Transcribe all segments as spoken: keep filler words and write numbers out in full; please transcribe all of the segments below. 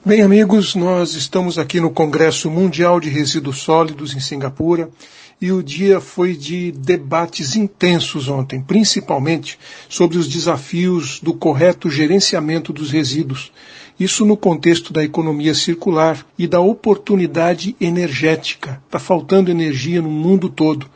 Bem, amigos, nós estamos aqui no Congresso Mundial de Resíduos Sólidos em Singapura e o dia foi de debates intensos ontem, principalmente sobre os desafios do correto gerenciamento dos resíduos. Isso no contexto da economia circular e da oportunidade energética. Está faltando energia no mundo todo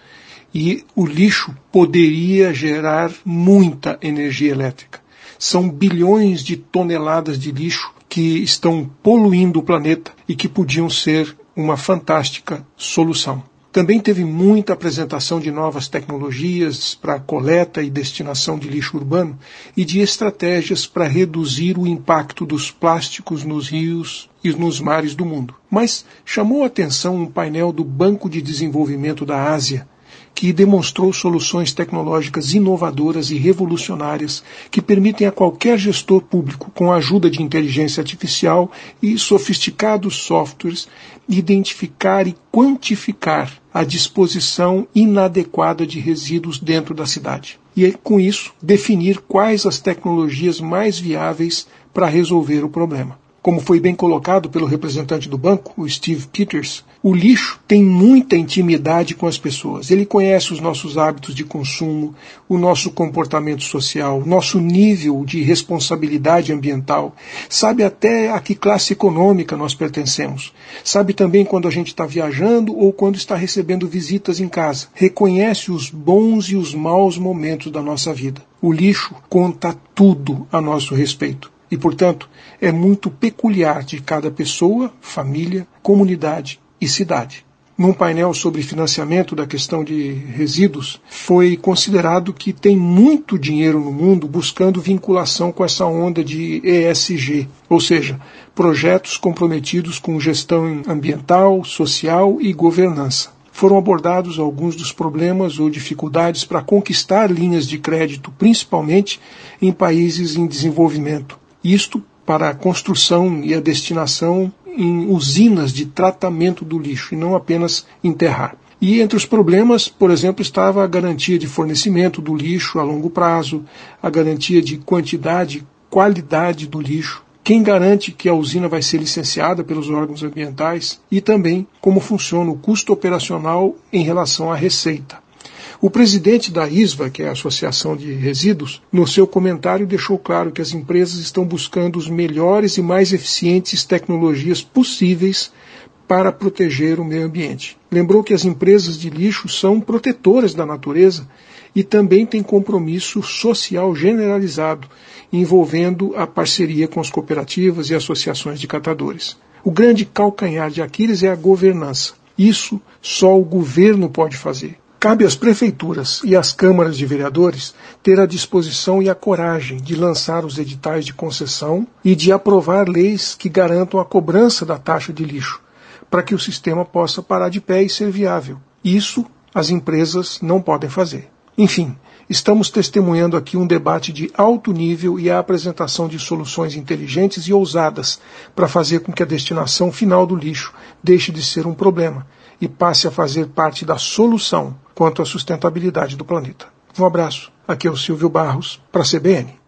e o lixo poderia gerar muita energia elétrica. São bilhões de toneladas de lixo que estão poluindo o planeta e que podiam ser uma fantástica solução. Também teve muita apresentação de novas tecnologias para a coleta e destinação de lixo urbano e de estratégias para reduzir o impacto dos plásticos nos rios e nos mares do mundo. Mas chamou a atenção um painel do Banco de Desenvolvimento da Ásia, que demonstrou soluções tecnológicas inovadoras e revolucionárias que permitem a qualquer gestor público, com a ajuda de inteligência artificial e sofisticados softwares, identificar e quantificar a disposição inadequada de resíduos dentro da cidade. E, com isso, definir quais as tecnologias mais viáveis para resolver o problema. Como foi bem colocado pelo representante do banco, o Steve Peters, o lixo tem muita intimidade com as pessoas. Ele conhece os nossos hábitos de consumo, o nosso comportamento social, nosso nível de responsabilidade ambiental, sabe até a que classe econômica nós pertencemos, sabe também quando a gente está viajando ou quando está recebendo visitas em casa, reconhece os bons e os maus momentos da nossa vida. O lixo conta tudo a nosso respeito. E, portanto, é muito peculiar de cada pessoa, família, comunidade e cidade. Num painel sobre financiamento da questão de resíduos, foi considerado que tem muito dinheiro no mundo buscando vinculação com essa onda de E S G, ou seja, projetos comprometidos com gestão ambiental, social e governança. Foram abordados alguns dos problemas ou dificuldades para conquistar linhas de crédito, principalmente em países em desenvolvimento. Isto para a construção e a destinação em usinas de tratamento do lixo, e não apenas enterrar. E entre os problemas, por exemplo, estava a garantia de fornecimento do lixo a longo prazo, a garantia de quantidade e qualidade do lixo, quem garante que a usina vai ser licenciada pelos órgãos ambientais e também como funciona o custo operacional em relação à receita. O presidente da I S V A, que é a Associação de Resíduos, no seu comentário deixou claro que as empresas estão buscando os melhores e mais eficientes tecnologias possíveis para proteger o meio ambiente. Lembrou que as empresas de lixo são protetoras da natureza e também têm compromisso social generalizado, envolvendo a parceria com as cooperativas e associações de catadores. O grande calcanhar de Aquiles é a governança. Isso só o governo pode fazer. Cabe às prefeituras e às câmaras de vereadores ter a disposição e a coragem de lançar os editais de concessão e de aprovar leis que garantam a cobrança da taxa de lixo, para que o sistema possa parar de pé e ser viável. Isso as empresas não podem fazer. Enfim, estamos testemunhando aqui um debate de alto nível e a apresentação de soluções inteligentes e ousadas para fazer com que a destinação final do lixo deixe de ser um problema e passe a fazer parte da solução quanto à sustentabilidade do planeta. Um abraço. Aqui é o Silvio Barros, para a C B N.